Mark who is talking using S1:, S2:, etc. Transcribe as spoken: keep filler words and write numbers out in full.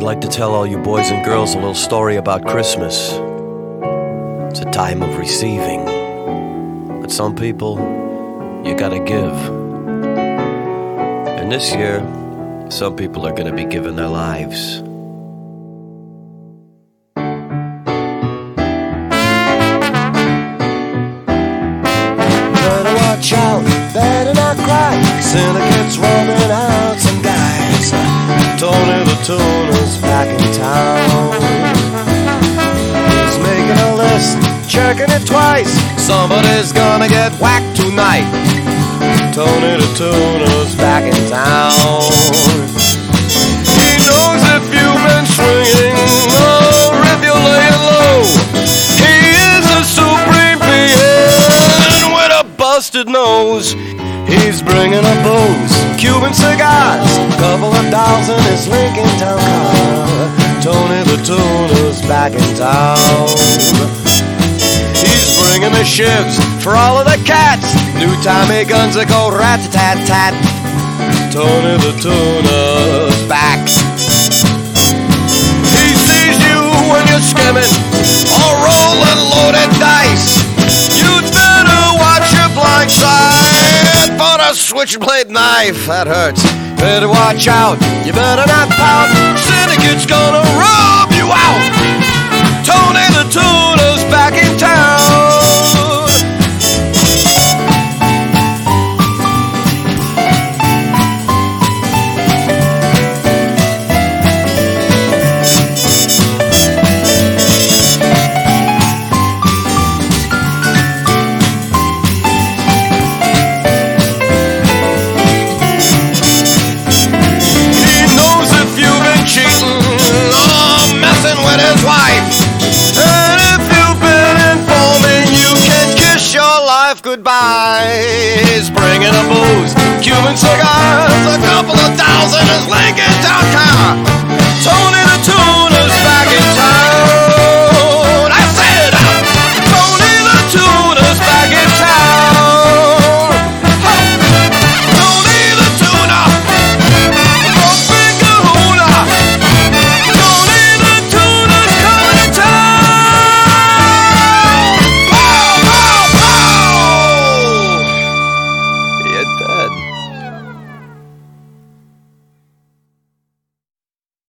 S1: I'd like to tell all you boys and girls a little story about Christmas. It's a time of receiving, but some people, you gotta give. And this year, some people are gonna be giving their lives.
S2: Better watch out, better not cry. Santa gets rubbing out some guys. Tony the Tuner's back in town. He's making a list, checking it twice. Somebody's gonna get whacked tonight. Tony the Tuner's back in town. He knows if you've been swinging or if you're laying low. He is a supreme being with a busted nose. He's bringing a booze, Cuban cigars, couple of dolls in his Lincoln Town car. Tony the Tuner's back in town. He's bringing the shivs for all of the cats, new Tommy guns that go rat-a-tat-tat. Tony the Tuner's back. He sees you when you're skimming or rolling loaded dice. You'd better watch your blind side for a switchblade knife that hurts. Better watch out, you better not pout. Syndicate's gonna rub you out. Tony the Tuner's back in town. Goodbye. He's bringing a booze, Cuban cigars, a couple of thousand in his Lincoln Town car.